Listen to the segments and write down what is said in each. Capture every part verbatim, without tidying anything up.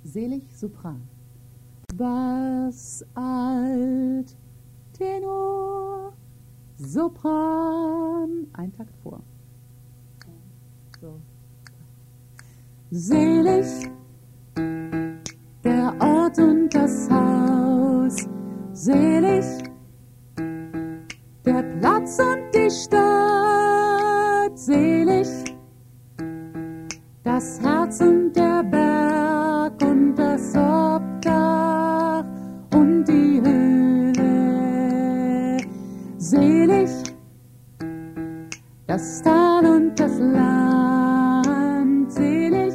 Selig Sopran. Bass, Alt, Tenor, Sopran. Ein Takt vor. So. Selig der Ort und das Haus, selig der Platz und die Stadt, selig das Herz und der Berg und das Obdach und die Höhle, selig das Tal und das Land, selig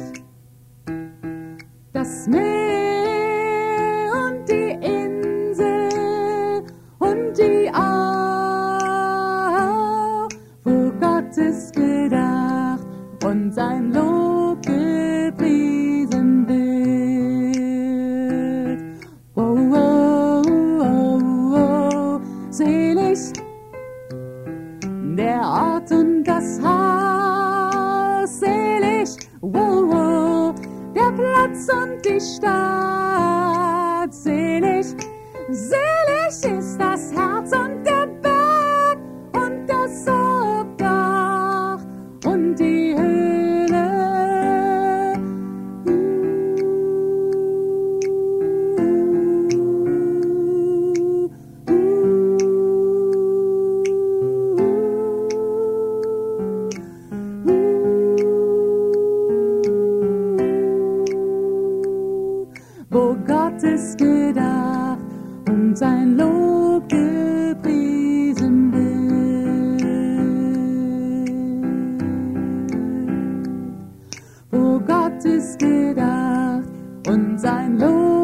das Meer und die Insel und die Au, wo Gott ist gedacht und sein Lob gepriesen wird. Oh, oh, oh, oh, selig der Ort und das Haus, selig, oh, oh, der Platz und die Stadt, selig, selig ist das Herz und der Berg und das Obdach und die Höhle. Uh, uh, uh, wo Gott ist gedacht und sein Lob gepriesen wird. Wo Gott ist gedacht und sein Lob